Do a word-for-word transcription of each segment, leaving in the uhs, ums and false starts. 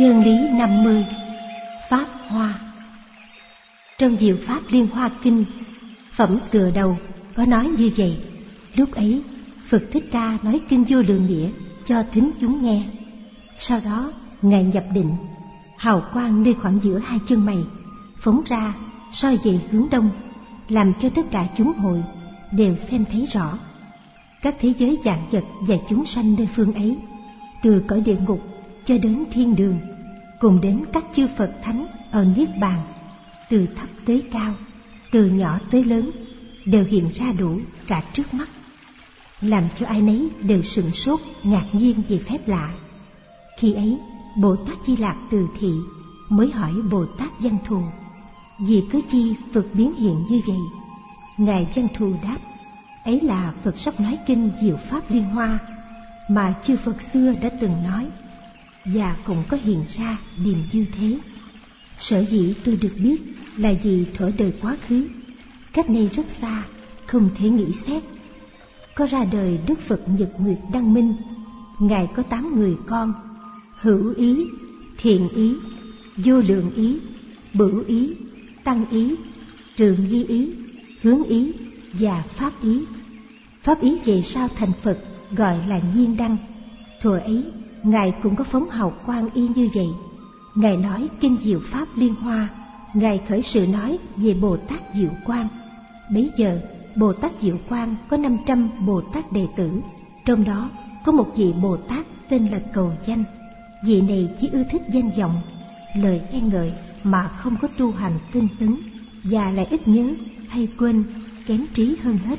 Chân lý năm mươi. Pháp Hoa. Trong Diệu Pháp Liên Hoa Kinh, phẩm tựa đầu có nói như vậy. Lúc ấy, Phật Thích Ca nói kinh Vô Lượng Nghĩa cho thính chúng nghe. Sau đó, Ngài nhập định, hào quang nơi khoảng giữa hai chân mày phóng ra soi về hướng đông, làm cho tất cả chúng hội đều xem thấy rõ. Các thế giới vạn vật và chúng sanh nơi phương ấy, từ cõi địa ngục cho đến thiên đường, cùng đến các chư Phật Thánh ở Niết Bàn, từ thấp tới cao, từ nhỏ tới lớn, đều hiện ra đủ cả trước mắt, làm cho ai nấy đều sửng sốt ngạc nhiên về phép lạ. Khi ấy, Bồ Tát Di Lặc từ thị mới hỏi Bồ Tát Văn Thù: vì cớ chi Phật biến hiện như vậy? Ngài Văn Thù đáp: ấy là Phật sắp nói kinh Diệu Pháp Liên Hoa mà chư Phật xưa đã từng nói, và cũng có hiện ra điềm như thế. Sở dĩ tôi được biết là vì thuở đời quá khứ, cách đây rất xa, không thể nghĩ xét, có ra đời Đức Phật Nhật Nguyệt Đăng Minh. Ngài có tám người con: hữu ý, thiện ý, vô lượng ý, bửu ý, tăng ý, trường ly ý, hướng ý và pháp ý. Pháp ý về sau thành Phật gọi là Nhiên Đăng. Thuở ấy, Ngài cũng có phóng hào quang y như vậy. Ngài nói kinh Diệu Pháp Liên Hoa, Ngài khởi sự nói về Bồ Tát Diệu Quang. Bấy giờ, Bồ Tát Diệu Quang có năm trăm Bồ Tát đệ tử, trong đó có một vị Bồ Tát tên là Cầu Danh. Vị này chỉ ưa thích danh vọng, lời khen ngợi mà không có tu hành tinh tấn, và lại ít nhớ hay quên, kém trí hơn hết.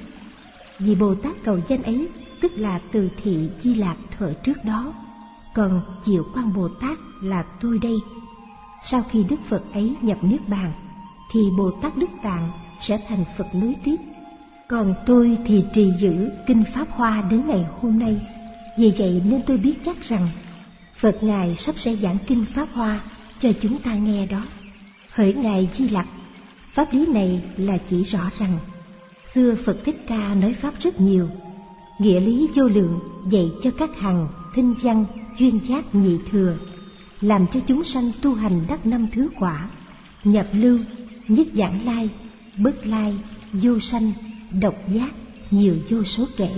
Vị Bồ Tát Cầu Danh ấy tức là Từ Thị Di Lặc thuở trước đó, còn Diệu Quang Bồ Tát là tôi đây. Sau khi Đức Phật ấy nhập Niết Bàn, thì Bồ Tát Đức Tạng sẽ thành Phật nối tiếp, còn tôi thì trì giữ kinh Pháp Hoa đến ngày hôm nay. Vì vậy nên tôi biết chắc rằng Phật Ngài sắp sẽ giảng kinh Pháp Hoa cho chúng ta nghe đó. Hỡi Ngài Di Lặc, pháp lý này là chỉ rõ rằng xưa Phật Thích Ca nói pháp rất nhiều, nghĩa lý vô lượng dạy cho các hằng thinh văn duyên giác nhị thừa, làm cho chúng sanh tu hành đắc năm thứ quả: nhập lưu, nhất giảng lai, bất lai, vô sanh, độc giác, nhiều vô số kể.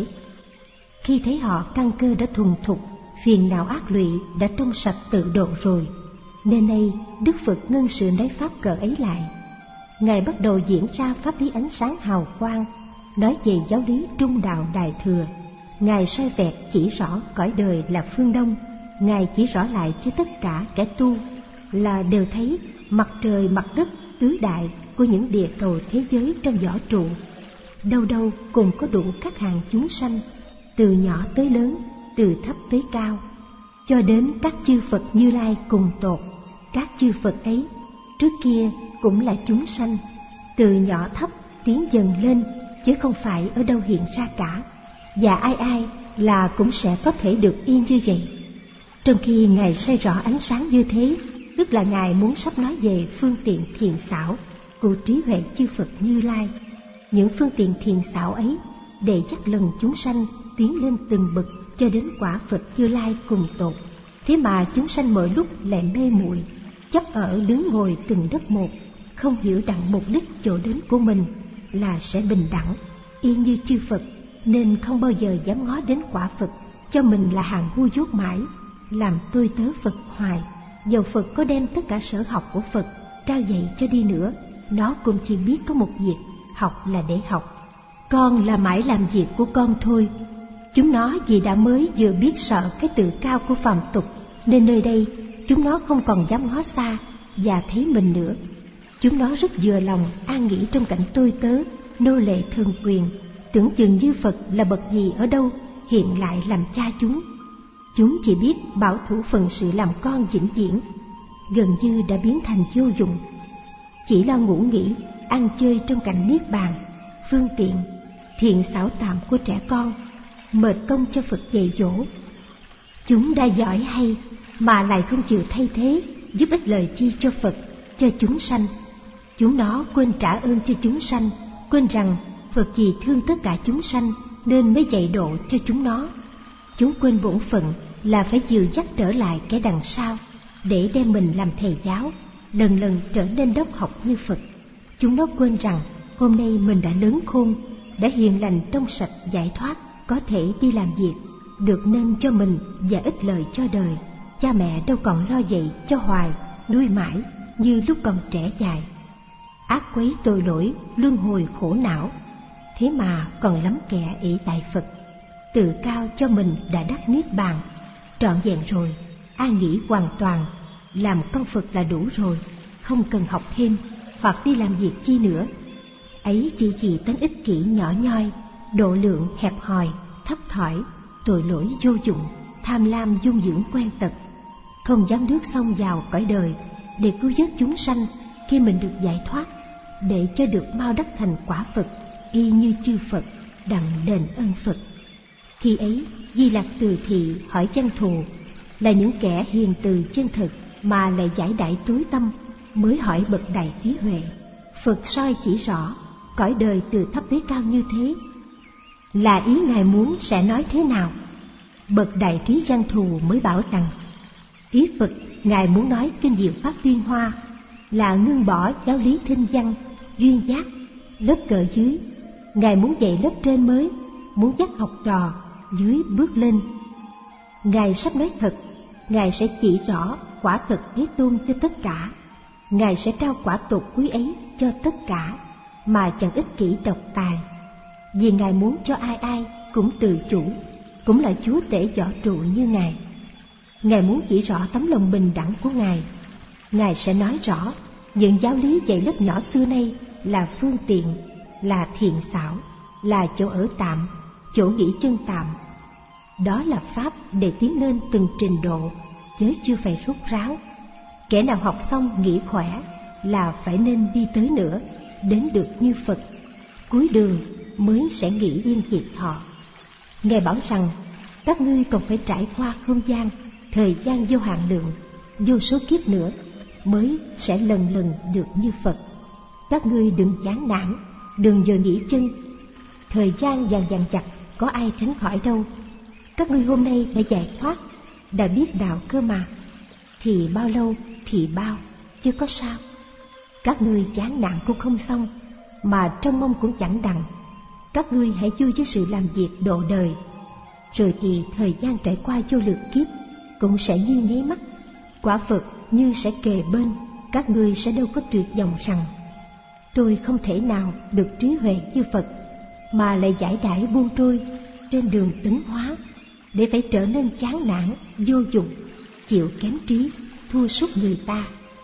Khi thấy họ căn cơ đã thuần thục, phiền não ác lụy đã trong sạch tự độ rồi, nên nay Đức Phật ngưng sự nói pháp cỡ ấy lại. Ngài bắt đầu diễn ra pháp lý ánh sáng hào quang, nói về giáo lý trung đạo đại thừa. Ngài soi vẹt chỉ rõ cõi đời là phương Đông. Ngài chỉ rõ lại cho tất cả kẻ tu là đều thấy mặt trời mặt đất tứ đại của những địa cầu thế giới trong võ trụ, đâu đâu cùng có đủ các hàng chúng sanh, từ nhỏ tới lớn, từ thấp tới cao, cho đến các chư Phật Như Lai cùng tột. Các chư Phật ấy trước kia cũng là chúng sanh, từ nhỏ thấp tiến dần lên, chứ không phải ở đâu hiện ra cả, và ai ai là cũng sẽ có thể được yên như vậy. Trong khi Ngài soi rõ ánh sáng như thế, tức là Ngài muốn sắp nói về phương tiện thiện xảo của trí huệ chư Phật Như Lai. Những phương tiện thiện xảo ấy để dắt lần chúng sanh tiến lên từng bậc cho đến quả Phật Như Lai cùng tột. Thế mà chúng sanh mỗi lúc lại mê muội, chấp ở đứng ngồi từng đất một, không hiểu đặng mục đích chỗ đến của mình là sẽ bình đẳng, yên như chư Phật, nên không bao giờ dám ngó đến quả Phật, cho mình là hàng ngu dốt mãi, làm tôi tớ Phật hoài. Dầu Phật có đem tất cả sở học của Phật trao dạy cho đi nữa, nó cũng chỉ biết có một việc: học là để học. Con là mãi làm việc của con thôi. Chúng nó vì đã mới vừa biết sợ cái tự cao của phàm tục, nên nơi đây chúng nó không còn dám ngó xa và thấy mình nữa. Chúng nó rất vừa lòng an nghỉ trong cảnh tôi tớ, nô lệ thần quyền, tưởng chừng như Phật là bậc gì ở đâu hiện lại làm cha chúng. Chúng chỉ biết bảo thủ phần sự làm con vĩnh viễn, gần như đã biến thành vô dụng, chỉ lo ngủ nghỉ, ăn chơi trong cảnh Niết Bàn, phương tiện thiện xảo tạm của trẻ con, mệt công cho Phật dạy dỗ. Chúng đã giỏi hay mà lại không chịu thay thế giúp ích lời chi cho Phật, cho chúng sanh. Chúng nó quên trả ơn cho chúng sanh, quên rằng Phật vì thương tất cả chúng sanh nên mới dạy độ cho chúng nó. Chúng quên bổn phận là phải dìu dắt trở lại kẻ đằng sau, để đem mình làm thầy giáo, lần lần trở nên đốc học như Phật. Chúng nó quên rằng hôm nay mình đã lớn khôn, đã hiền lành trong sạch giải thoát, có thể đi làm việc được nên cho mình và ích lợi cho đời. Cha mẹ đâu còn lo dạy cho hoài, nuôi mãi như lúc còn trẻ dài. Ác quấy tội lỗi, luân hồi khổ não, thế mà còn lắm kẻ ỷ tại Phật, tự cao cho mình đã đắc niết bàn. Trọn vẹn rồi, ai nghĩ hoàn toàn, làm con Phật là đủ rồi, không cần học thêm hoặc đi làm việc chi nữa. Ấy chỉ vì tánh ích kỷ nhỏ nhoi, độ lượng hẹp hòi, thấp thỏi, tội lỗi vô dụng, tham lam dung dưỡng quen tật, không dám bước xông vào cõi đời để cứu vớt chúng sanh khi mình được giải thoát, để cho được mau đắc thành quả Phật, y như chư Phật đặng đền ơn Phật. Khi ấy Di Lặc từ thị hỏi văn thù, là những kẻ hiền từ chân thực mà lại giải đại tối tâm, mới hỏi bậc đại trí huệ. Phật soi chỉ rõ cõi đời từ thấp tới cao như thế, là ý Ngài muốn sẽ nói thế nào. Bậc đại trí văn thù mới bảo rằng, ý Phật Ngài muốn nói kinh diệu pháp Liên Hoa là ngưng bỏ giáo lý thinh văn, duyên giác, lớp cờ dưới. Ngài muốn dạy lớp trên mới, muốn dắt học trò dưới bước lên. Ngài sắp nói thật, Ngài sẽ chỉ rõ quả thật Thế Tôn cho tất cả. Ngài sẽ trao quả tột quý ấy cho tất cả, mà chẳng ích kỷ độc tài. Vì Ngài muốn cho ai ai cũng tự chủ, cũng là chúa tể võ trụ như Ngài. Ngài muốn chỉ rõ tấm lòng bình đẳng của Ngài. Ngài sẽ nói rõ những giáo lý dạy lớp nhỏ xưa nay là phương tiện, là thiện xảo, là chỗ ở tạm, chỗ nghỉ chân tạm. Đó là pháp để tiến lên từng trình độ, chứ chưa phải rút ráo. Kẻ nào học xong nghĩ khỏe là phải nên đi tới nữa, đến được như Phật. Cuối đường mới sẽ nghỉ yên diệt thọ. Ngài bảo rằng các ngươi còn phải trải qua không gian, thời gian vô hạn lượng, vô số kiếp nữa mới sẽ lần lần được như Phật. Các ngươi đừng chán nản, đừng giờ nghỉ chân. Thời gian dằn dằn chặt, có ai tránh khỏi đâu. Các ngươi hôm nay đã giải thoát, đã biết đạo cơ mà, thì bao lâu thì bao, chứ có sao. Các ngươi chán nản cũng không xong, mà trong mong cũng chẳng đặng. Các ngươi hãy vui với sự làm việc độ đời, rồi thì thời gian trải qua vô lượng kiếp cũng sẽ như nháy mắt. Quả Phật như sẽ kề bên, các ngươi sẽ đâu có tuyệt vọng rằng tôi không thể nào được trí huệ như Phật, mà lại giải đãi buông trôi trên đường tấn hóa, để phải trở nên chán nản, vô dụng, chịu kém trí, thua sút người ta.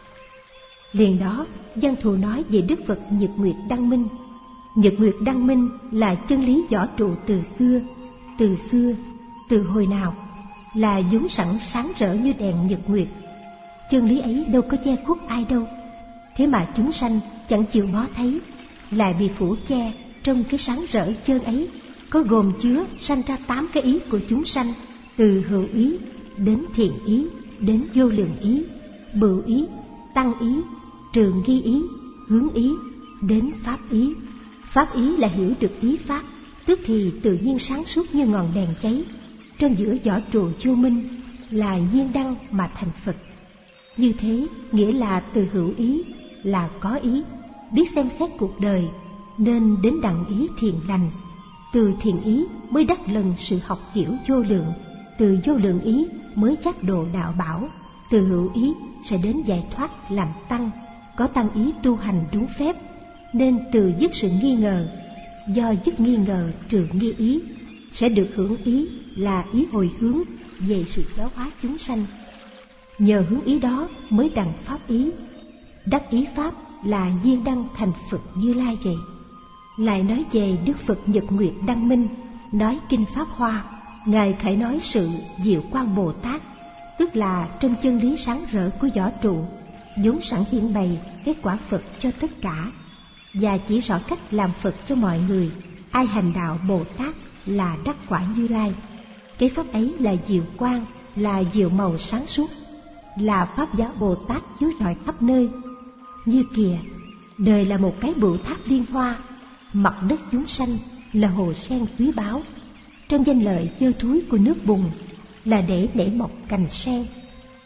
Liền đó, văn thù nói về Đức Phật Nhật Nguyệt Đăng Minh. Nhật Nguyệt Đăng Minh là chân lý võ trụ từ xưa, từ xưa, từ hồi nào, là vốn sẵn sáng rỡ như đèn nhật nguyệt. Chân lý ấy đâu có che khuất ai đâu, thế mà chúng sanh chẳng chịu ngó thấy, lại bị phủ che trong cái sáng rỡ chân ấy, có gồm chứa sanh ra tám cái ý của chúng sanh, từ hữu ý đến thiện ý, đến vô lượng ý, bửu ý, tăng ý, trường nghi ý, hướng ý, đến pháp ý. Pháp ý là hiểu được ý pháp, tức thì tự nhiên sáng suốt như ngọn đèn cháy trong giữa vỏ trụ vô minh, là nhiên đăng mà thành Phật. Như thế nghĩa là từ hữu ý là có ý, biết xem xét cuộc đời nên đến đặng ý thiện lành. Từ thiện ý mới đắc lần sự học hiểu vô lượng, từ vô lượng ý mới giác độ đạo bảo, từ hữu ý sẽ đến giải thoát làm tăng, có tăng ý tu hành đúng phép, nên từ dứt sự nghi ngờ, do dứt nghi ngờ trừ nghi ý, sẽ được hưởng ý là ý hồi hướng về sự giáo hóa chúng sanh. Nhờ hướng ý đó mới đặng pháp ý, đắc ý pháp là viên đăng thành Phật Như Lai vậy. Lại nói về Đức Phật Nhật Nguyệt Đăng Minh, nói kinh Pháp Hoa, Ngài khải nói sự Diệu Quang Bồ Tát, tức là trong chân lý sáng rỡ của võ trụ, vốn sẵn hiển bày cái quả Phật cho tất cả, và chỉ rõ cách làm Phật cho mọi người. Ai hành đạo Bồ Tát là đắc quả Như Lai. Cái pháp ấy là diệu quang, là diệu màu sáng suốt, là pháp giáo Bồ Tát chiếu rọi khắp nơi. Như kìa, đời là một cái bửu tháp liên hoa, mặt đất chúng sanh là hồ sen quý báu. Trong danh lợi dơ thúi của nước bùn là để nảy mọc cành sen.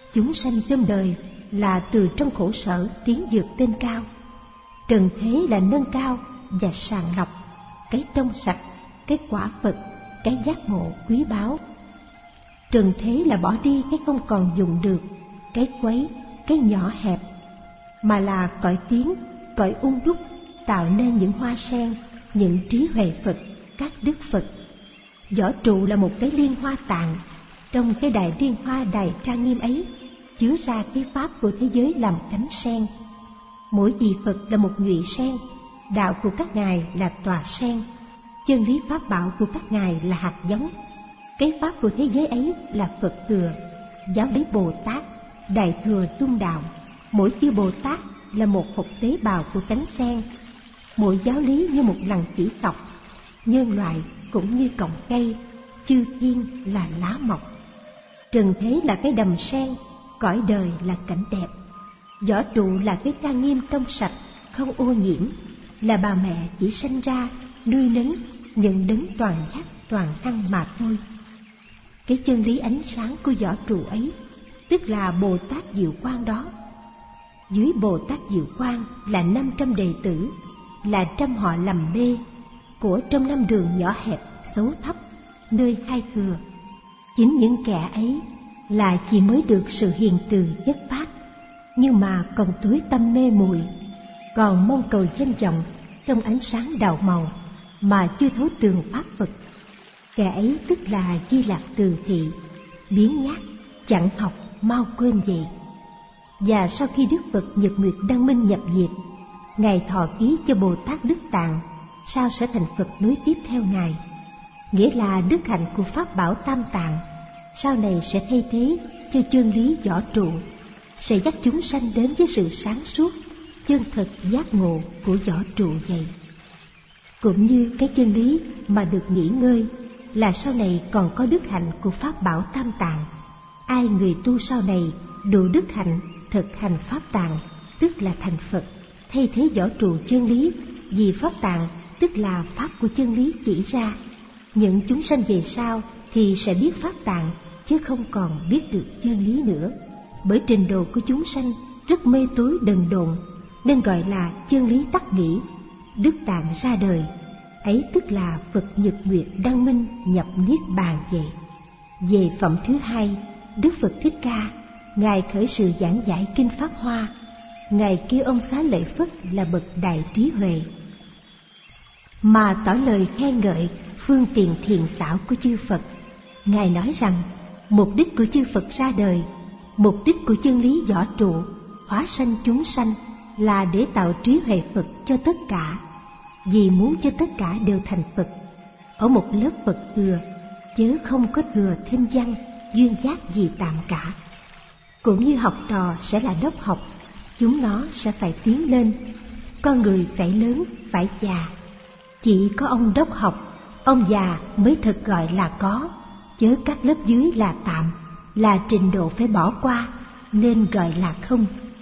chúng sanh trong đời là từ trong khổ sở tiến vượt lên cao. Trần thế là nâng cao và sàng lọc cái trong sạch, cái quả Phật, cái giác ngộ quý báu. Trần thế là bỏ đi cái không còn dùng được, cái quấy, cái nhỏ hẹp, mà là cõi tiếng, cõi ung đúc, tạo nên những hoa sen, những trí huệ Phật, các đức Phật. Võ trụ là một cái liên hoa tạng, trong cái đại liên hoa đài trang nghiêm ấy chứa ra cái pháp của thế giới làm cánh sen. Mỗi vị Phật là một nhụy sen, đạo của các ngài là tòa sen, chân lý pháp bảo của các ngài là hạt giống. Cái pháp của thế giới ấy là Phật thừa, giáo lý Bồ Tát, đại thừa trung đạo. Mỗi chư Bồ Tát là một hột tế bào của cánh sen, mỗi giáo lý như một lằn chỉ thọc, nhân loại cũng như cọng cây, chư thiên là lá mọc. Trần thế là cái đầm sen, cõi đời là cảnh đẹp. Võ trụ là cái trang nghiêm trong sạch, không ô nhiễm, là bà mẹ chỉ sanh ra, nuôi nấng, nhận đấng toàn giác, toàn năng mà thôi. Cái chân lý ánh sáng của võ trụ ấy, tức là Bồ Tát Diệu Quang đó. Dưới Bồ Tát Diệu Quang là năm trăm đệ tử, là trăm họ lầm mê, của trong năm đường nhỏ hẹp, xấu thấp, nơi hai thừa. Chính những kẻ ấy là chỉ mới được sự hiền từ chất phát, nhưng mà còn tối tâm mê muội, còn mong cầu danh vọng trong ánh sáng đạo màu mà chưa thấu tường pháp Phật. Kẻ ấy tức là Di Lạc Từ Thị, biến nhát, chẳng học, mau quên vậy. Và sau khi Đức Phật Nhật Nguyệt Đăng Minh nhập diệt, ngài thọ ký cho Bồ Tát Đức Tạng, sao sẽ thành Phật nối tiếp theo ngài, nghĩa là đức hạnh của pháp bảo Tam Tạng sau này sẽ thay thế cho chân lý võ trụ, sẽ dắt chúng sanh đến với sự sáng suốt, chân thực giác ngộ của võ trụ vậy. Cũng như cái chân lý mà được nghỉ ngơi là sau này còn có đức hạnh của pháp bảo Tam Tạng. Ai người tu sau này đủ đức hạnh thực hành pháp tạng, tức là thành Phật, thay thế võ trụ chân lý, vì pháp tạng tức là pháp của chân lý chỉ ra. Những chúng sanh về sau thì sẽ biết pháp tạng, chứ không còn biết được chân lý nữa. Bởi trình độ của chúng sanh rất mê tối đần độn, nên gọi là chân lý tắc nghỉ. Đức Tạng ra đời, ấy tức là Phật Nhật Nguyệt Đăng Minh nhập Niết Bàn vậy. Về phẩm thứ hai, Đức Phật Thích Ca, ngài khởi sự giảng giải kinh Pháp Hoa. Ngài kêu ông Xá Lợi Phất là bậc đại trí huệ, mà tỏ lời khen ngợi phương tiện thiện xảo của chư Phật. Ngài nói rằng mục đích của chư Phật ra đời, mục đích của chân lý võ trụ hóa sanh chúng sanh là để tạo trí huệ Phật cho tất cả, vì muốn cho tất cả đều thành Phật ở một lớp Phật thừa, chứ không có thừa thêm văn duyên giác gì tạm cả. Cũng như học trò sẽ là đốc học, chúng nó sẽ phải tiến lên. Con người phải lớn, phải già. Chỉ có ông đốc học, ông già mới thực gọi là có, chớ các lớp dưới là tạm, là trình độ phải bỏ qua, nên gọi là không.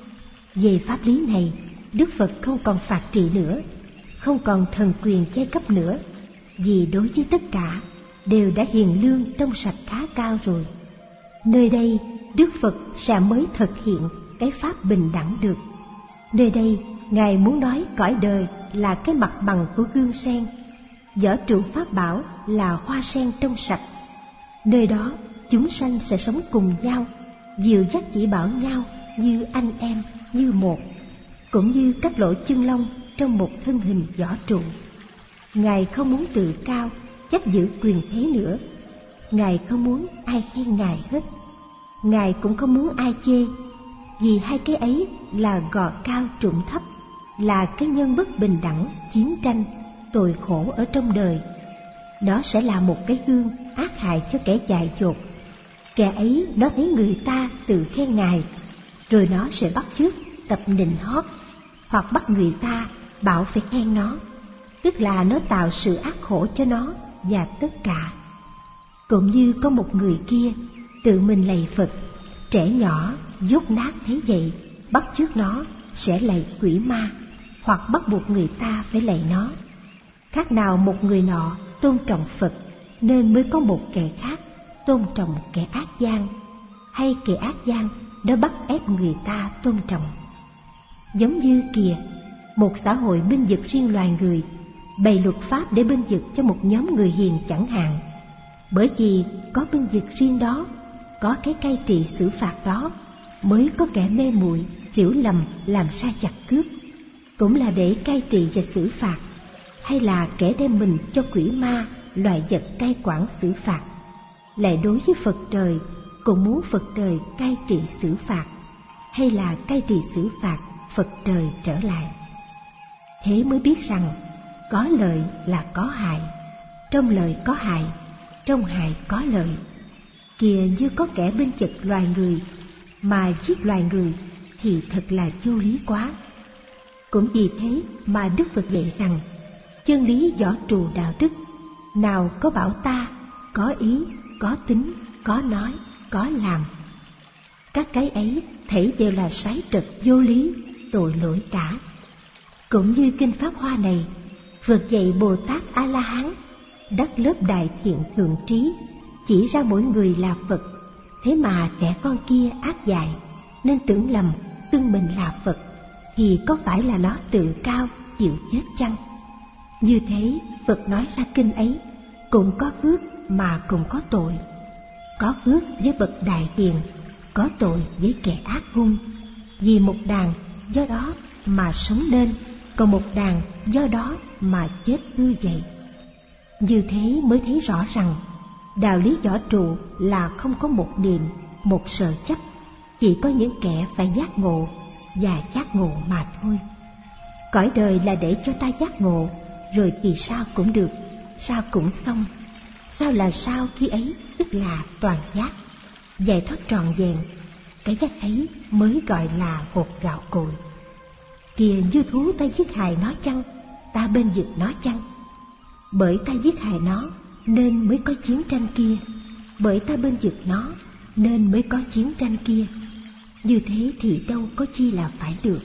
Về pháp lý này, Đức Phật không còn phạt trị nữa, không còn thần quyền giai cấp nữa, vì đối với tất cả đều đã hiền lương trong sạch khá cao rồi. Nơi đây Đức Phật sẽ mới thực hiện cái pháp bình đẳng được. Nơi đây ngài muốn nói cõi đời là cái mặt bằng của gương sen, võ trụ pháp bảo là hoa sen trong sạch. Nơi đó chúng sanh sẽ sống cùng nhau, dìu dắt chỉ bảo nhau như anh em, như một, cũng như các lỗ chân lông trong một thân hình võ trụ. Ngài không muốn tự cao, chấp giữ quyền thế nữa. Ngài không muốn ai khen ngài hết. Ngài cũng không muốn ai chê, vì hai cái ấy là gò cao trụng thấp, là cái nhân bất bình đẳng, chiến tranh, tội khổ ở trong đời. Đó sẽ là một cái gương ác hại cho kẻ dại dột. Kẻ ấy nó thấy người ta tự khen ngài, rồi nó sẽ bắt chước tập nịnh hót, hoặc bắt người ta bảo phải khen nó, tức là nó tạo sự ác khổ cho nó và tất cả. Cũng như có một người kia tự mình lạy Phật, trẻ nhỏ dốt nát thấy vậy, bắt chước nó sẽ lạy quỷ ma, hoặc bắt buộc người ta phải lạy nó. Khác nào một người nọ tôn trọng Phật, nên mới có một kẻ khác tôn trọng kẻ ác gian, hay kẻ ác gian đó bắt ép người ta tôn trọng. Giống như kìa, một xã hội binh vực riêng loài người, bày luật pháp để binh vực cho một nhóm người hiền chẳng hạn. Bởi vì có binh vực riêng đó, có cái cai trị xử phạt đó, mới có kẻ mê muội hiểu lầm làm sai chặt cướp, cũng là để cai trị và xử phạt, hay là kẻ đem mình cho quỷ ma, loài vật cai quản xử phạt, lại đối với Phật trời cũng muốn Phật trời cai trị xử phạt, hay là cai trị xử phạt Phật trời trở lại. Thế mới biết rằng có lợi là có hại, trong lợi có hại, trong hại có lợi. Kìa, như có kẻ binh vực loài người mà giết loài người thì thật là vô lý quá. Cũng vì thế mà Đức Phật dạy rằng chân lý võ trù đạo đức, nào có bảo ta, có ý, có tính, có nói, có làm. Các cái ấy thảy đều là sái trật vô lý, tội lỗi cả. Cũng như kinh Pháp Hoa này, Phật dạy Bồ Tát A La Hán đắc lớp đại thiện thượng trí, chỉ ra mỗi người là Phật. Thế mà trẻ con kia ác dại nên tưởng lầm xưng mình là Phật, thì có phải là nó tự cao chịu chết chăng? Như thế Phật nói ra kinh ấy cũng có phước mà cũng có tội. Có phước với bậc đại hiền, có tội với kẻ ác hung. Vì một đàn do đó mà sống nên, còn một đàn do đó mà chết hư vậy. Như thế mới thấy rõ rằng đạo lý võ trụ là không có một niệm, một sở chấp, chỉ có những kẻ phải giác ngộ và giác ngộ mà thôi. Cõi đời là để cho ta giác ngộ, rồi thì sao cũng được, sao cũng xong. Sao là sao khi ấy, tức là toàn giác, giải thoát trọn vẹn. Cái giác ấy mới gọi là hột gạo cội. Kìa, như thú ta giết hại nó chăng, ta bên vực nó chăng? Bởi ta giết hại nó nên mới có chiến tranh kia, bởi ta bên vực nó nên mới có chiến tranh kia. Như thế thì đâu có chi là phải được.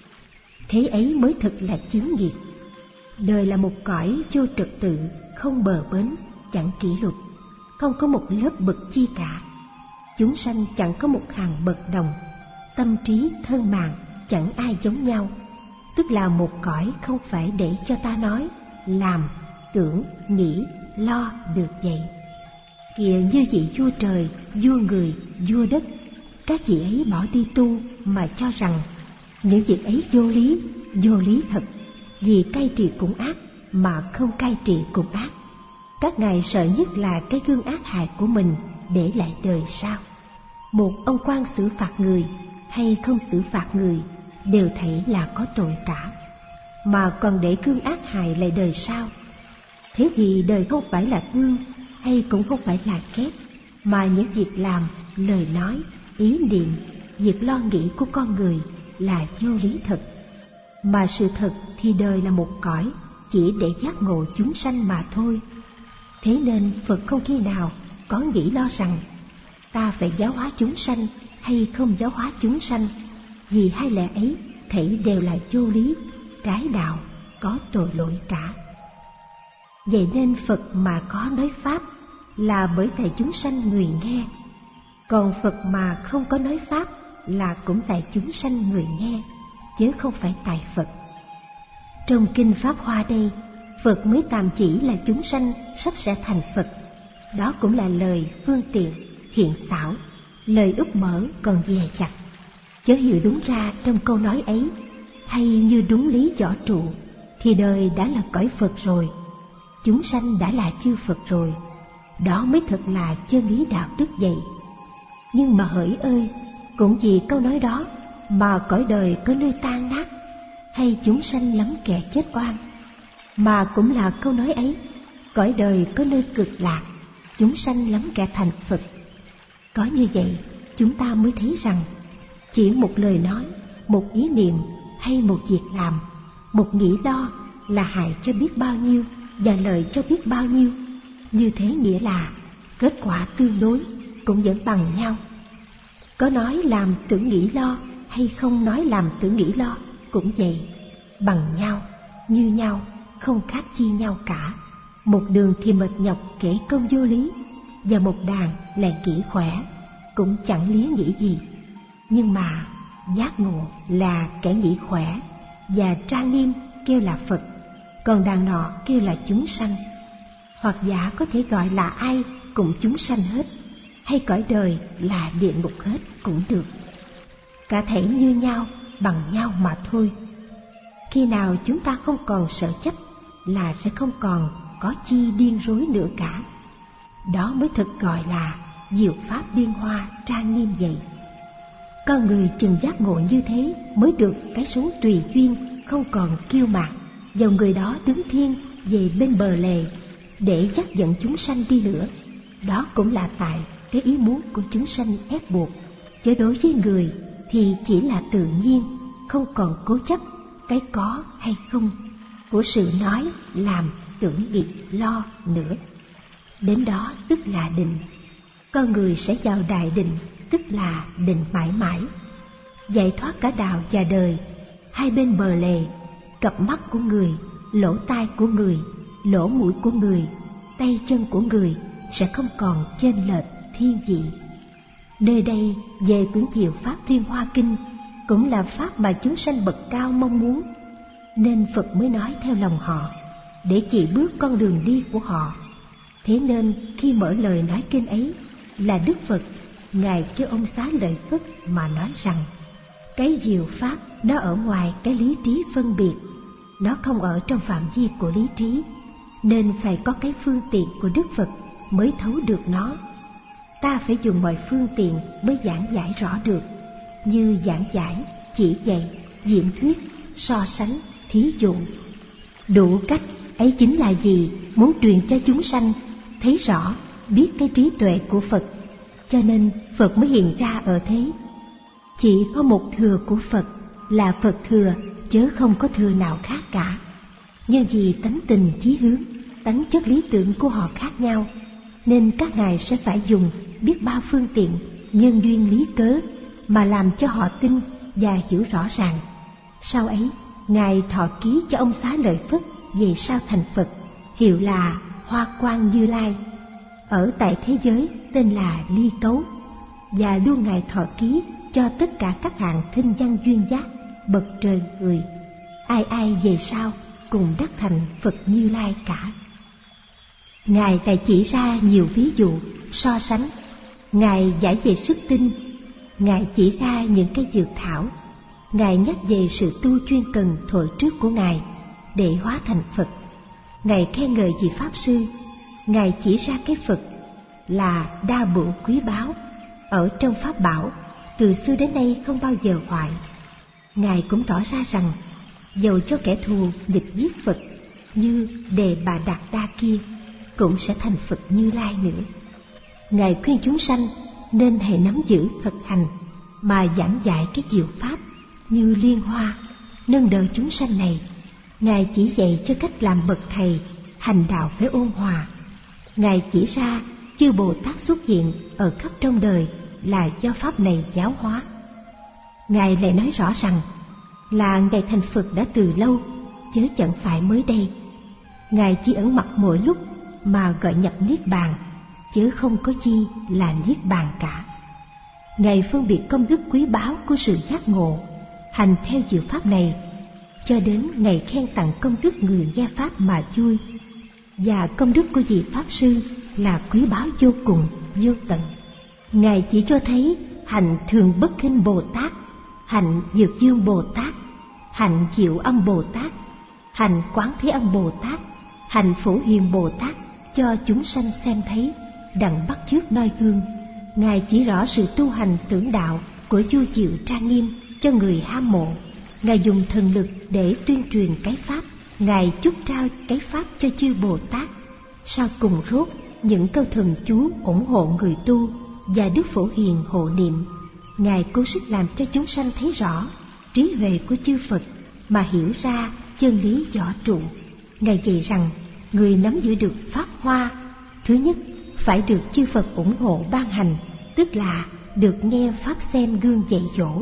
Thế ấy mới thực là chướng nghiệp. Đời là một cõi vô trật tự, không bờ bến, chẳng kỷ luật, không có một lớp bậc chi cả. Chúng sanh chẳng có một hàng bậc đồng, tâm trí thân mạng chẳng ai giống nhau. Tức là một cõi không phải để cho ta nói, làm, tưởng, nghĩ, lo được vậy. Kìa, như vị vua trời, vua người, vua đất, các vị ấy bỏ đi tu mà cho rằng những việc ấy vô lý, vô lý thật, vì cai trị cũng ác mà không cai trị cũng ác. Các ngài sợ nhất là cái gương ác hại của mình để lại đời sau. Một ông quan xử phạt người hay không xử phạt người đều thấy là có tội cả, mà còn để gương ác hại lại đời sau. Thế thì đời không phải là gương, hay cũng không phải là két, mà những việc làm, lời nói, ý niệm, việc lo nghĩ của con người là vô lý thật. Mà sự thật thì đời là một cõi chỉ để giác ngộ chúng sanh mà thôi. Thế nên Phật không khi nào có nghĩ lo rằng ta phải giáo hóa chúng sanh hay không giáo hóa chúng sanh, vì hai lẽ ấy thảy đều là vô lý, trái đạo, có tội lỗi cả. Vậy nên Phật mà có nói pháp là bởi tại chúng sanh người nghe, còn Phật mà không có nói pháp là cũng tại chúng sanh người nghe, chứ không phải tại Phật. Trong kinh Pháp Hoa đây, Phật mới tạm chỉ là chúng sanh sắp sẽ thành Phật. Đó cũng là lời phương tiện, thiện xảo, lời úp mở còn dè chặt. Chớ hiểu đúng ra trong câu nói ấy, hay như đúng lý võ trụ, thì đời đã là cõi Phật rồi, chúng sanh đã là chư Phật rồi. Đó mới thật là chân lý đạo đức vậy. Nhưng mà hỡi ơi, cũng vì câu nói đó mà cõi đời có nơi tan nát, hay chúng sanh lắm kẻ chết oan. Mà cũng là câu nói ấy, cõi đời có nơi cực lạc, chúng sanh lắm kẻ thành Phật. Có như vậy, chúng ta mới thấy rằng chỉ một lời nói, một ý niệm hay một việc làm, một nghĩ lo là hại cho biết bao nhiêu và lợi cho biết bao nhiêu. Như thế nghĩa là kết quả tương đối cũng vẫn bằng nhau. Có nói làm tưởng nghĩ lo hay không nói làm tưởng nghĩ lo cũng vậy, bằng nhau, như nhau, không khác chi nhau cả. Một đường thì mệt nhọc kể công vô lý, và một đàn lại kỹ khỏe, cũng chẳng lý nghĩ gì. Nhưng mà giác ngộ là kẻ nghĩ khỏe, và trang nghiêm kêu là Phật, còn đàn nọ kêu là chúng sanh. Hoặc giả có thể gọi là ai cũng chúng sanh hết, hay cõi đời là địa ngục hết cũng được. Cả thảy như nhau, bằng nhau mà thôi. Khi nào chúng ta không còn sợ chấp là sẽ không còn có chi điên rối nữa cả. Đó mới thực gọi là diệu pháp liên hoa trang nghiêm vậy. Con người chừng giác ngộ như thế mới được cái sống tùy duyên, không còn kiêu mạn, dầu người đó đứng thiên về bên bờ lề để dắt dẫn chúng sanh đi nữa. Đó cũng là tại cái ý muốn của chúng sanh ép buộc, chứ đối với người thì chỉ là tự nhiên, không còn cố chấp cái có hay không của sự nói, làm, tưởng, nghĩ, lo nữa. Đến đó tức là định. Con người sẽ vào đại định, tức là định mãi mãi, giải thoát cả đạo và đời. Hai bên bờ lề, cặp mắt của người, lỗ tai của người, lỗ mũi của người, tay chân của người sẽ không còn chênh lệch thiên vị. Nơi đây về quyển diệu pháp Liên Hoa Kinh cũng là pháp mà chúng sanh bậc cao mong muốn, nên Phật mới nói theo lòng họ để chỉ bước con đường đi của họ. Thế nên khi mở lời nói kinh ấy là Đức Phật, Ngài kêu ông Xá Lợi Phất mà nói rằng cái diệu pháp nó ở ngoài cái lý trí phân biệt, nó không ở trong phạm vi của lý trí, nên phải có cái phương tiện của Đức Phật mới thấu được nó. Ta phải dùng mọi phương tiện mới giảng giải rõ được, như giảng giải, chỉ dạy, diễn thuyết, so sánh, thí dụ. Đủ cách ấy chính là gì? Muốn truyền cho chúng sanh thấy rõ, biết cái trí tuệ của Phật, cho nên Phật mới hiện ra ở thế. Chỉ có một thừa của Phật là Phật thừa, chớ không có thừa nào khác cả. Nhưng vì tánh tình chí hướng, tánh chất lý tưởng của họ khác nhau, nên các ngài sẽ phải dùng biết bao phương tiện, nhân duyên lý cớ mà làm cho họ tin và hiểu rõ ràng. Sau ấy, Ngài thọ ký cho ông Xá Lợi Phất về sau thành Phật, hiệu là Hoa Quang Như Lai, ở tại thế giới tên là Ly Cấu, và luôn Ngài thọ ký cho tất cả các hạng thinh văn duyên giác bậc trời người, ai ai về sau cùng đắc thành Phật Như Lai cả. Ngài lại chỉ ra nhiều ví dụ so sánh, Ngài giải về sức tinh, Ngài chỉ ra những cái dược thảo, Ngài nhắc về sự tu chuyên cần thuở trước của Ngài để hóa thành Phật. Ngài khen ngợi vị Pháp Sư, Ngài chỉ ra cái Phật là đa bửu quý báu, ở trong Pháp bảo từ xưa đến nay không bao giờ hoại. Ngài cũng tỏ ra rằng dầu cho kẻ thù nghịch giết Phật như Đề Bà Đạt Đa kia cũng sẽ thành Phật Như Lai nữa. Ngài khuyên chúng sanh nên hãy nắm giữ thực hành mà giảng dạy cái diệu pháp như liên hoa, nâng đỡ chúng sanh này. Ngài chỉ dạy cho cách làm bậc thầy, hành đạo phải ôn hòa. Ngài chỉ ra chư Bồ Tát xuất hiện ở khắp trong đời là do pháp này giáo hóa. Ngài lại nói rõ rằng là Ngài thành Phật đã từ lâu, chứ chẳng phải mới đây. Ngài chỉ ẩn mặt mỗi lúc mà gọi nhập Niết Bàn, chứ không có chi là Niết Bàn cả. Ngài phân biệt công đức quý báu của sự giác ngộ, hành theo diệu pháp này, cho đến Ngài khen tặng công đức người nghe pháp mà vui. Và công đức của vị Pháp Sư là quý báu vô cùng, vô tận. Ngài chỉ cho thấy hành Thường Bất Khinh Bồ Tát, hành Dược Dương Bồ Tát, hành Diệu Âm Bồ Tát, hành Quán Thế Âm Bồ Tát, hành Phổ Hiền Bồ Tát cho chúng sanh xem thấy, đặng bắt chước noi gương. Ngài chỉ rõ sự tu hành tưởng đạo của vua Diệu Trang Nghiêm cho người hâm mộ. Ngài dùng thần lực để tuyên truyền cái pháp, Ngài chúc trao cái pháp cho chư Bồ Tát. Sau cùng rốt những câu thần chú ủng hộ người tu và Đức Phổ Hiền hộ niệm. Ngài cố sức làm cho chúng sanh thấy rõ trí huệ của chư Phật mà hiểu ra chân lý võ trụ. Ngài dạy rằng người nắm giữ được pháp hoa, thứ nhất phải được chư Phật ủng hộ ban hành, tức là được nghe pháp xem gương dạy dỗ.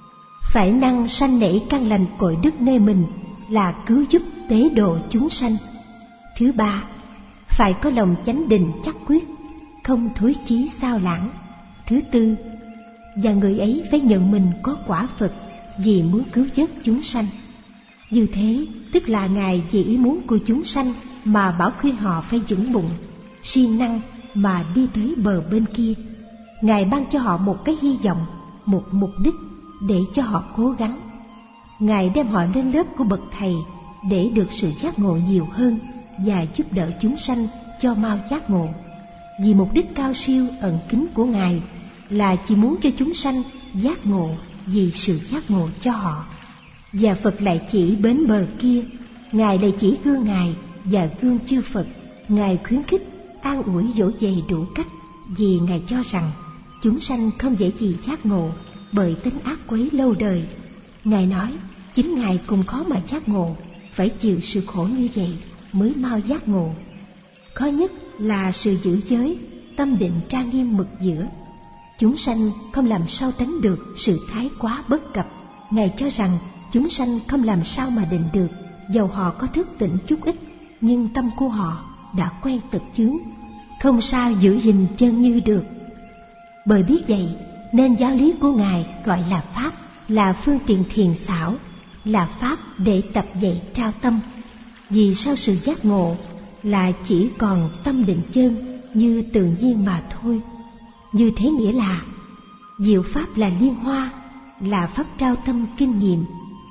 Phải năng sanh nảy căn lành cội đức nơi mình là cứu giúp tế độ chúng sanh. Thứ ba, phải có lòng chánh định chắc quyết, không thối chí sao lãng. Thứ tư, và người ấy phải nhận mình có quả Phật vì muốn cứu vớt chúng sanh. Như thế tức là Ngài vì ý muốn của chúng sanh mà bảo khuyên họ phải vững bụng, siêng năng mà đi tới bờ bên kia. Ngài ban cho họ một cái hy vọng, một mục đích để cho họ cố gắng. Ngài đem họ lên lớp của bậc thầy để được sự giác ngộ nhiều hơn và giúp đỡ chúng sanh cho mau giác ngộ. Vì mục đích cao siêu ẩn kín của Ngài là chỉ muốn cho chúng sanh giác ngộ vì sự giác ngộ cho họ. Và Phật lại chỉ bến bờ kia, Ngài lại chỉ gương Ngài và gương chư Phật. Ngài khuyến khích, an ủi dỗ dày đủ cách, vì Ngài cho rằng chúng sanh không dễ gì giác ngộ bởi tính ác quấy lâu đời. Ngài nói chính Ngài cũng khó mà giác ngộ, phải chịu sự khổ như vậy mới mau giác ngộ. Khó nhất là sự giữ giới, tâm định trang nghiêm mực giữa. Chúng sanh không làm sao tránh được sự thái quá bất cập. Ngài cho rằng chúng sanh không làm sao mà định được, dầu họ có thức tỉnh chút ít, nhưng tâm của họ đã quen thực chướng, không sao giữ hình chân như được. Bởi biết vậy nên giáo lý của Ngài gọi là Pháp, là phương tiện thiền xảo, là Pháp để tập dạy trao tâm. Vì sau sự giác ngộ là chỉ còn tâm định chân như tự nhiên mà thôi. Như thế nghĩa là diệu Pháp là liên hoa, là Pháp trao tâm kinh nghiệm,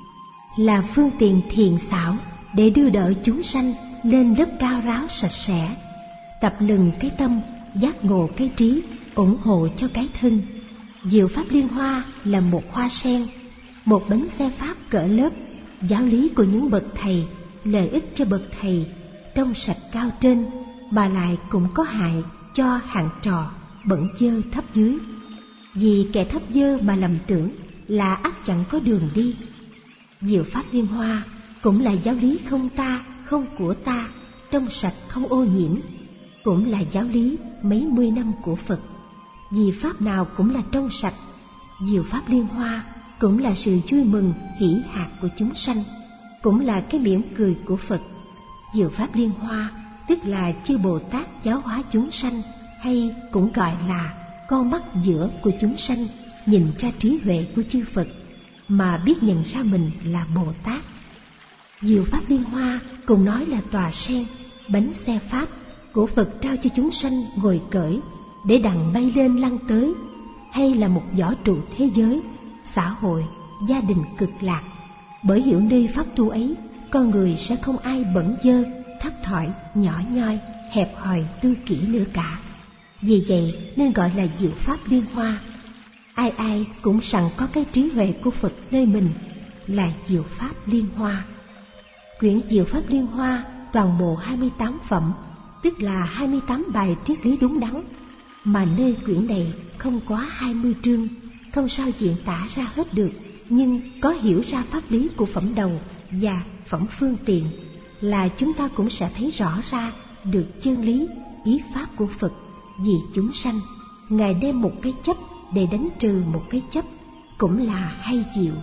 là phương tiện thiền xảo để đưa đỡ chúng sanh lên lớp cao ráo sạch sẽ, tập lừng cái tâm, giác ngộ cái trí, ủng hộ cho cái thân. Diệu Pháp liên hoa là một hoa sen, một bánh xe Pháp cỡ lớp, giáo lý của những bậc thầy, lợi ích cho bậc thầy, trong sạch cao trên, mà lại cũng có hại cho hạng trò bẩn dơ thấp dưới. Vì kẻ thấp dơ mà lầm tưởng là ắt chẳng có đường đi. Diệu Pháp liên hoa cũng là giáo lý không ta, không của ta, trong sạch không ô nhiễm, cũng là giáo lý mấy mươi năm của Phật. Vì Pháp nào cũng là trong sạch. Diệu Pháp liên hoa cũng là sự vui mừng hỷ hạt của chúng sanh, cũng là cái mỉm cười của Phật. Diệu Pháp liên hoa tức là chư Bồ Tát giáo hóa chúng sanh, hay cũng gọi là con mắt giữa của chúng sanh, nhìn ra trí huệ của chư Phật mà biết nhận ra mình là Bồ Tát. Diệu Pháp liên hoa cùng nói là tòa sen, bánh xe Pháp của Phật trao cho chúng sanh ngồi cởi để đặng bay lên lăn tới, hay là một võ trụ thế giới, xã hội, gia đình cực lạc. Bởi hiểu nơi Pháp tu ấy, con người sẽ không ai bẩn dơ, thấp thỏi, nhỏ nhoi, hẹp hòi, tư kỷ nữa cả. Vì vậy nên gọi là diệu Pháp liên hoa. Ai ai cũng sẵn có cái trí huệ của Phật nơi mình, là diệu Pháp liên hoa. Quyển Diệu Pháp liên hoa toàn bộ hai mươi tám phẩm, tức là hai mươi tám bài triết lý đúng đắn, mà nơi quyển này không quá hai mươi chương, không sao diễn tả ra hết được, nhưng có hiểu ra pháp lý của phẩm đầu và phẩm phương tiện là chúng ta cũng sẽ thấy rõ ra được chân lý, ý pháp của Phật vì chúng sanh. Ngài đem một cái chấp để đánh trừ một cái chấp, cũng là hay diệu.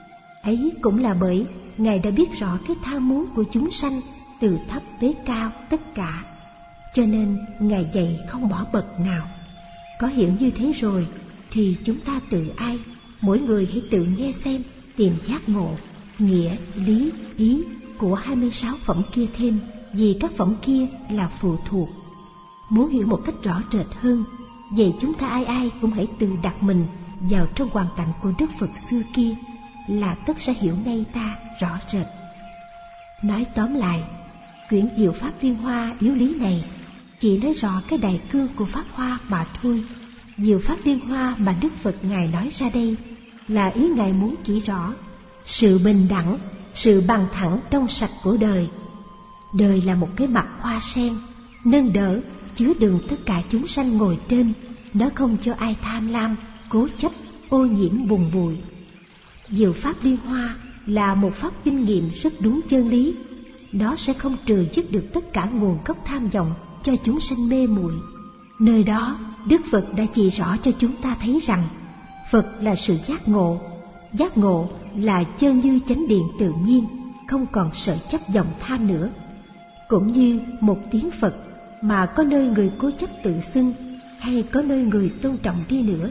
Ấy cũng là bởi Ngài đã biết rõ cái tham muốn của chúng sanh từ thấp tới cao tất cả, cho nên Ngài dạy không bỏ bậc nào. Có hiểu như thế rồi thì chúng ta tự ai, mỗi người hãy tự nghe xem, tìm giác ngộ, nghĩa, lý, ý của hai mươi sáu phẩm kia thêm, vì các phẩm kia là phụ thuộc. Muốn hiểu một cách rõ rệt hơn, vậy chúng ta ai ai cũng hãy tự đặt mình vào trong hoàn cảnh của Đức Phật xưa kia, là tất sẽ hiểu ngay ta rõ rệt. Nói tóm lại, quyển Diệu Pháp liên hoa yếu lý này chỉ nói rõ cái đại cương của Pháp Hoa mà thôi. Diệu Pháp liên hoa mà Đức Phật Ngài nói ra đây là ý Ngài muốn chỉ rõ sự bình đẳng, sự bằng thẳng trong sạch của đời. Đời là một cái mặt hoa sen, nâng đỡ, chứa đựng tất cả chúng sanh ngồi trên, nó không cho ai tham lam, cố chấp, ô nhiễm bùn bụi. Diệu Pháp liên hoa là một pháp kinh nghiệm rất đúng chân lý, đó sẽ không trừ dứt được tất cả nguồn gốc tham vọng cho chúng sanh mê muội. Nơi đó Đức Phật đã chỉ rõ cho chúng ta thấy rằng Phật là sự giác ngộ, giác ngộ là chân như chánh điện tự nhiên, không còn sợ chấp vọng tham nữa. Cũng như một tiếng Phật, mà có nơi người cố chấp tự xưng, hay có nơi người tôn trọng đi nữa,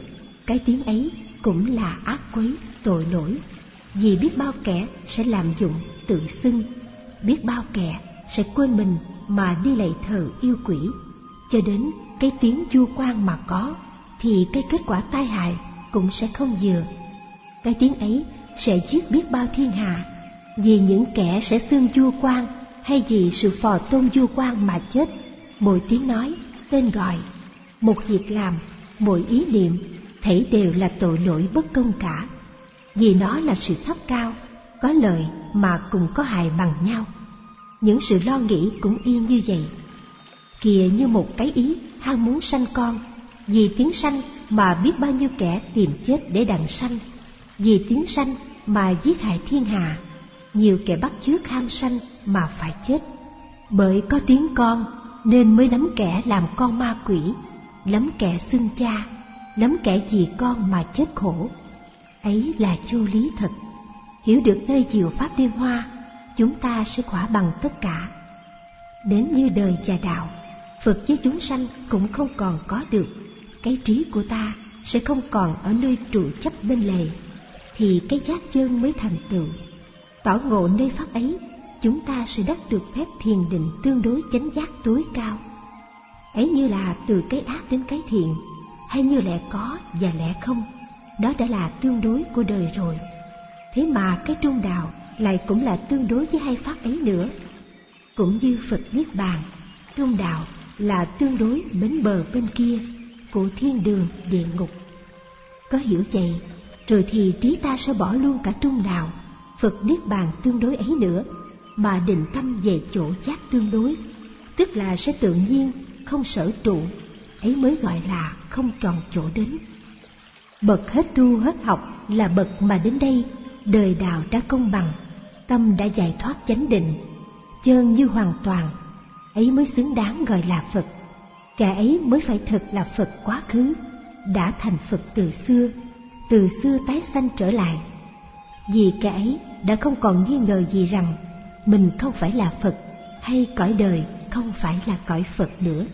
cái tiếng ấy cũng là ác quấy, tội lỗi. Vì biết bao kẻ sẽ lạm dụng tự xưng, biết bao kẻ sẽ quên mình mà đi lạy thờ yêu quỷ, cho đến cái tiếng vua quan mà có, thì cái kết quả tai hại cũng sẽ không vừa. Cái tiếng ấy sẽ giết biết bao thiên hạ, vì những kẻ sẽ xưng vua quan hay vì sự phò tôn vua quan mà chết. Mỗi tiếng nói, tên gọi, một việc làm, mỗi ý niệm, thảy đều là tội lỗi bất công cả. Vì nó là sự thấp cao, có lợi mà cùng có hại bằng nhau. Những sự lo nghĩ cũng y như vậy. Kìa như một cái ý ham muốn sanh con, vì tiếng sanh mà biết bao nhiêu kẻ tìm chết để đặng sanh, vì tiếng sanh mà giết hại thiên hạ, nhiều kẻ bắt chước ham sanh mà phải chết. Bởi có tiếng con nên mới lắm kẻ làm con ma quỷ, lắm kẻ xưng cha, lắm kẻ vì con mà chết khổ. Ấy là vô lý thật. Hiểu được nơi diệu pháp liên hoa, chúng ta sẽ khỏa bằng tất cả. Đến như đời và đạo, Phật với chúng sanh cũng không còn có được. Cái trí của ta sẽ không còn ở nơi trụ chấp bên lề, thì cái giác chân mới thành tựu. Tỏ ngộ nơi pháp ấy, chúng ta sẽ đắc được phép thiền định tương đối chánh giác tối cao. Ấy như là từ cái ác đến cái thiện, hay như lẽ có và lẽ không, đó đã là tương đối của đời rồi. Thế mà cái trung đạo lại cũng là tương đối với hai pháp ấy nữa. Cũng như Phật Niết Bàn, trung đạo là tương đối bến bờ bên kia của thiên đường địa ngục. Có hiểu vậy, rồi thì trí ta sẽ bỏ luôn cả trung đạo, Phật Niết Bàn tương đối ấy nữa, mà định tâm về chỗ giác tương đối, tức là sẽ tự nhiên, không sở trụ, ấy mới gọi là không tròn chỗ đến. Bậc hết tu hết học là bậc mà đến đây, đời đạo đã công bằng, tâm đã giải thoát chánh định, chân như hoàn toàn, ấy mới xứng đáng gọi là Phật. Kẻ ấy mới phải thật là Phật quá khứ, đã thành Phật từ xưa, từ xưa tái sanh trở lại. Vì kẻ ấy đã không còn nghi ngờ gì rằng mình không phải là Phật, hay cõi đời không phải là cõi Phật nữa.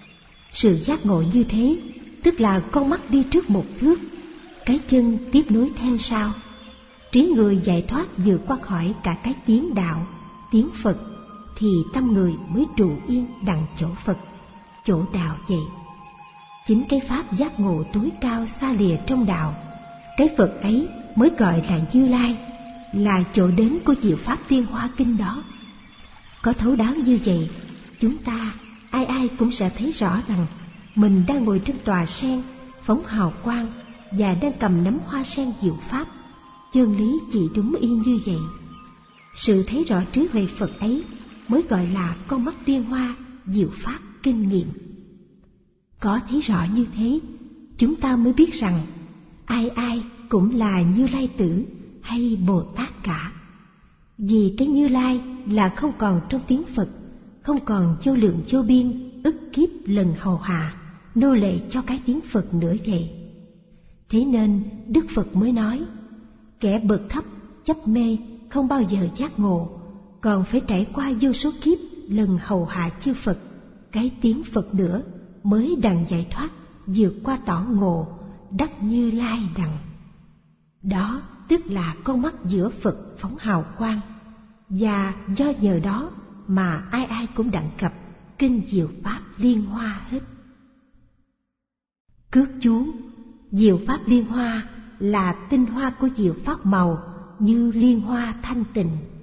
Sự giác ngộ như thế, tức là con mắt đi trước một bước, cái chân tiếp nối theo sau. Trí người giải thoát vượt qua khỏi cả cái tiếng đạo, tiếng Phật, thì tâm người mới trụ yên đặng chỗ Phật, chỗ đạo vậy. Chính cái pháp giác ngộ tối cao xa lìa trong đạo, cái Phật ấy mới gọi là Như Lai, là chỗ đến của diệu pháp Liên Hoa Kinh đó. Có thấu đáo như vậy, chúng ta ai ai cũng sẽ thấy rõ rằng mình đang ngồi trên tòa sen phóng hào quang và đang cầm nắm hoa sen diệu pháp. Chân lý chỉ đúng y như vậy. Sự thấy rõ trí huệ Phật ấy mới gọi là con mắt Liên Hoa diệu pháp kinh nghiệm. Có thấy rõ như thế, chúng ta mới biết rằng ai ai cũng là Như Lai tử hay Bồ Tát cả. Vì cái Như Lai là không còn trong tiếng Phật, không còn vô lượng vô biên ức kiếp lần hầu hạ nô lệ cho cái tiếng Phật nữa vậy. Thế nên Đức Phật mới nói, kẻ bậc thấp chấp mê không bao giờ giác ngộ, còn phải trải qua vô số kiếp lần hầu hạ chư Phật, cái tiếng Phật nữa mới đặng giải thoát, vượt qua tỏ ngộ, đắc Như Lai đặng. Đó tức là con mắt giữa Phật phóng hào quang, và do nhờ đó mà ai ai cũng đặng gặp kinh diệu pháp Liên Hoa hết. Cước chú, diệu pháp Liên Hoa là tinh hoa của diệu pháp màu như liên hoa thanh tịnh.